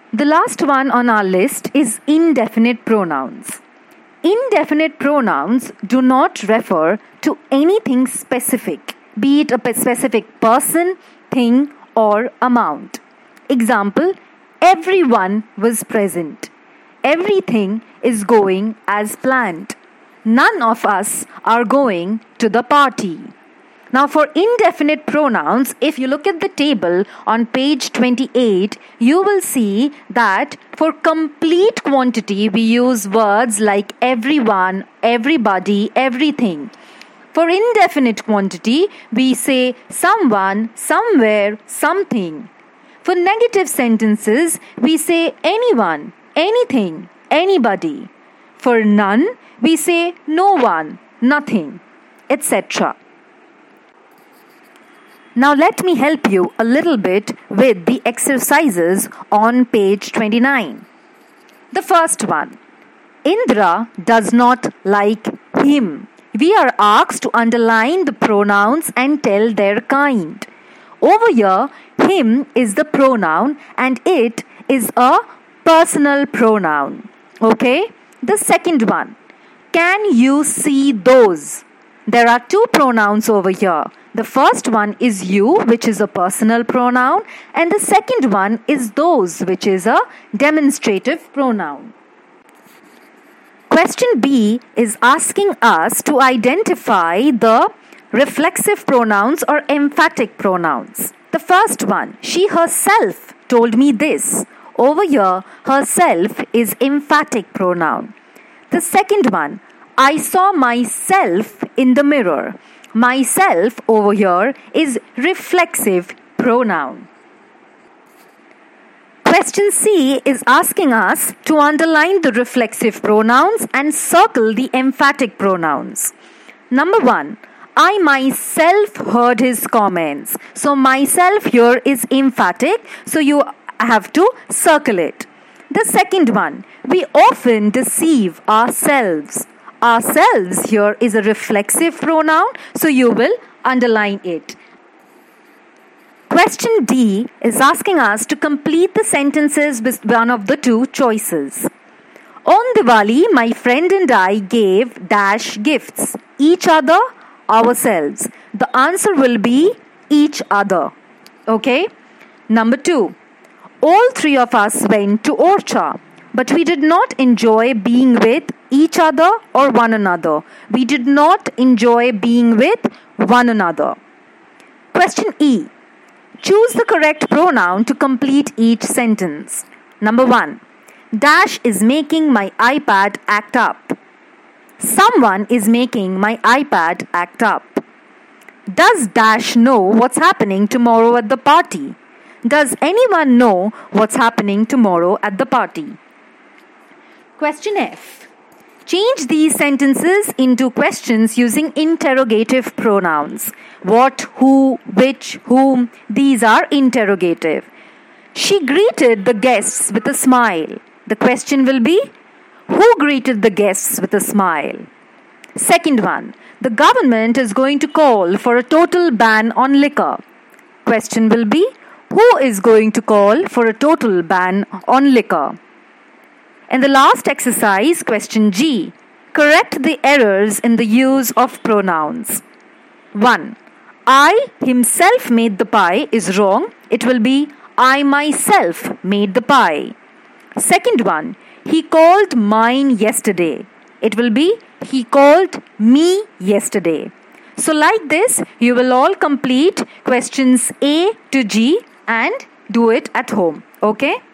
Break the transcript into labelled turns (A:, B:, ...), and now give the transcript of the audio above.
A: The last one on our list is indefinite pronouns. Indefinite pronouns do not refer to anything specific, be it a specific person, thing, or amount. Example, everyone was present. Everything is going as planned. None of us are going to the party. Now for indefinite pronouns, if you look at the table on page 28, you will see that for complete quantity, we use words like everyone, everybody, everything. For indefinite quantity, we say someone, somewhere, something. For negative sentences, we say anyone, anything, anybody. For none, we say no one, nothing, etc. Now let me help you a little bit with the exercises on page 29. The first one, Indra does not like him. We are asked to underline the pronouns and tell their kind. Over here, him is the pronoun and it is a personal pronoun. Okay? The second one, can you see those? There are two pronouns over here. The first one is you, which is a personal pronoun, and the second one is those, which is a demonstrative pronoun. Question B is asking us to identify the reflexive pronouns or emphatic pronouns. The first one, she herself told me this. Over here, herself is emphatic pronoun. The second one, I saw myself in the mirror. Myself over here is reflexive pronoun. Question C is asking us to underline the reflexive pronouns and circle the emphatic pronouns. Number 1, I myself heard his comments. So myself here is emphatic, so you have to circle it. The second one, we often deceive ourselves. Ourselves here is a reflexive pronoun, so you will underline it. Question D is asking us to complete the sentences with one of the two choices. On Diwali, my friend and I gave dash gifts. Each other, ourselves. The answer will be each other. Okay? Number 2. All three of us went to Orcha, but we did not enjoy being with each other or one another. We did not enjoy being with one another. Question E. Choose the correct pronoun to complete each sentence. Number 1. Dash is making my iPad act up. Someone is making my iPad act up. Does Dash know what's happening tomorrow at the party? Does anyone know what's happening tomorrow at the party? Question F. Change these sentences into questions using interrogative pronouns. What, who, which, whom, these are interrogative. She greeted the guests with a smile. The question will be, who greeted the guests with a smile? Second one, the government is going to call for a total ban on liquor. Question will be, who is going to call for a total ban on liquor? And the last exercise, question G, correct the errors in the use of pronouns. 1. I himself made the pie is wrong. It will be I myself made the pie. Second one, he called mine yesterday. It will be he called me yesterday. So like this, you will all complete questions A to G and do it at home. Okay?